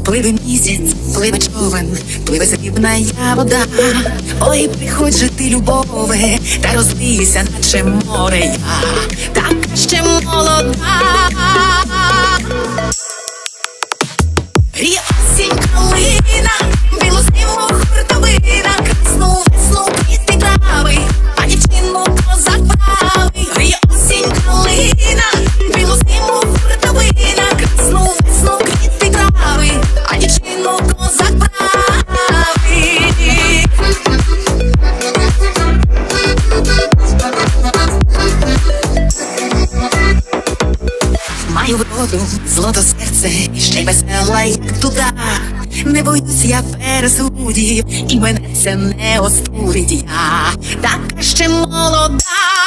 Пливе місяць, пливе човен, пливе срібна я вода. Ой, приходь же ти, любове, та розлийся, наче море я, така ще молода. Ріє осінь, калина, білу зиму хуртовина, красну весну квіти трави, а дівчину козак правий. Ріє осінь, калина, білу зиму хуртовина, красну весну квіти трави, а дівчину козак правий. Маю вроду, злото серце, ще й весела, як туда. Не боюсь я пересудів, і мене це не остудить я, така ще молода.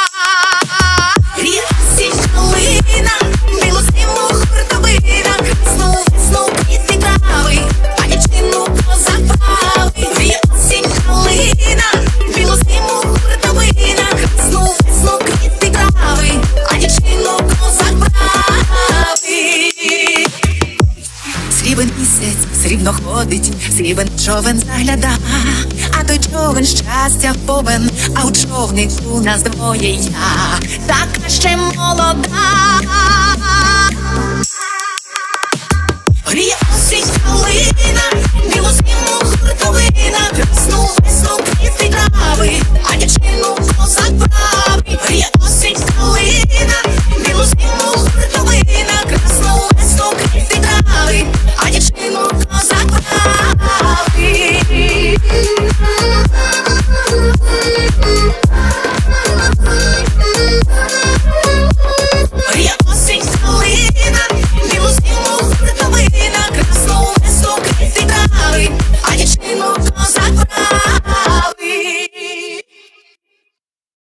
Ріє осінь, калина, білу зиму хуртовина, красну весну квіти трави, а дівчину козак правий. Ріє осінь, калина, білу зиму хуртовина, красну весну квіти трави, а дівчину козак правий. Срібен місяць срібно ходить, срібен човен загляда, а той човен щастя повен, а у човнику нас двоє я, така ще молода. Ріє осінь, калина, білу зиму хуртовина, красну весну квіти трави, а дівчину козак правий. Ріє осінь, калина,